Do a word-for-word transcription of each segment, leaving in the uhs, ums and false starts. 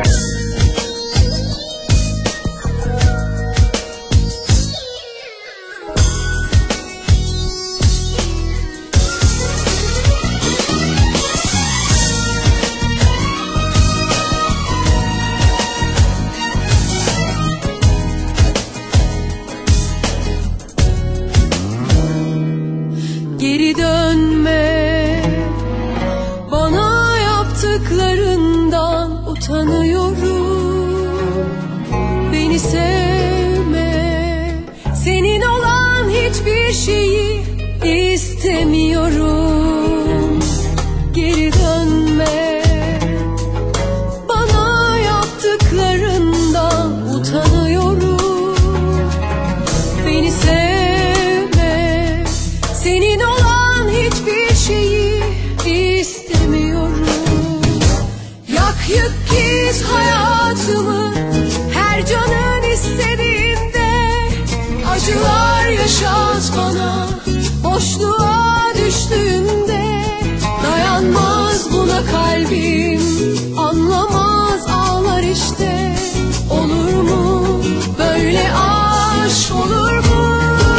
Geri dönme, bana yaptıklarından utanıyorum. Beni sevme, senin olan hiçbir şeyi istemiyorum. Geri dönme, bana yaptıklarından utanıyorum. Beni sevme, senin olan hiçbir şeyi istemiyorum. Yak yık git hayatımı, her canın istediğinde. Acılar yaşat bana, boşluğa düştüğümde. Dayanmaz buna kalbim, anlamaz ağlar işte. Olur mu böyle aşk, olur mu?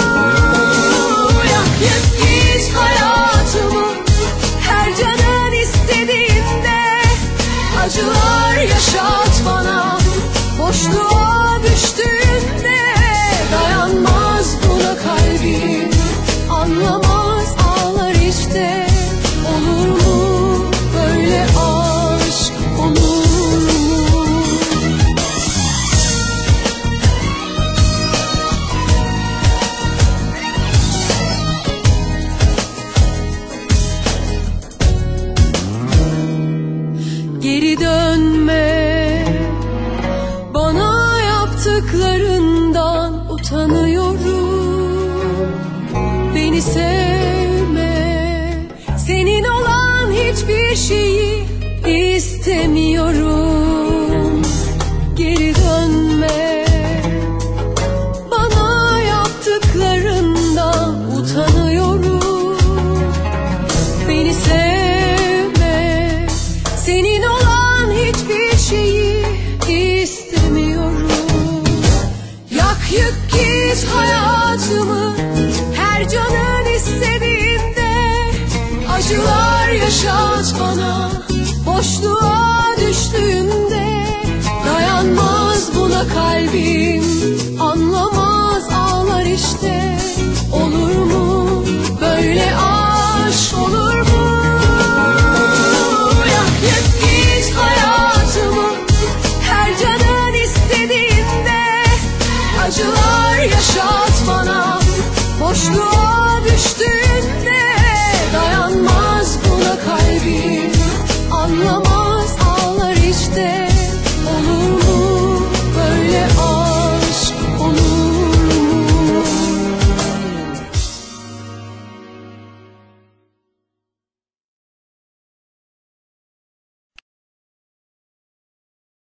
Yak yık git hayatımı, her canın istediğinde. Acılar yaşat bana, boşluğa düştüğünde. Dayanmaz buna kalbim, anlamaz ağlar işte. Olur mu böyle aşk, olur mu? Geri dönme, bana yaptıklarından utanıyorum. Beni sevme, senin olan hiçbir şeyi istemiyorum. Geri dönme, bana yaptıklarından utanıyorum. Beni sevme, senin olan hiçbir şeyi istemiyorum. Yak yık git hayatımı, her canın istediğinde. Acılar yaşat bana, boşluğa düştüğümde. Dayanmaz buna kalbim, anlamaz ağlar işte. Olur mu böyle aşk, olur mu? Yak yık git hayatımı, her canın istediğinde. Acılar yaşat bana, boşluğa düştüğünde. Dayanmaz buna kalbim, anlamaz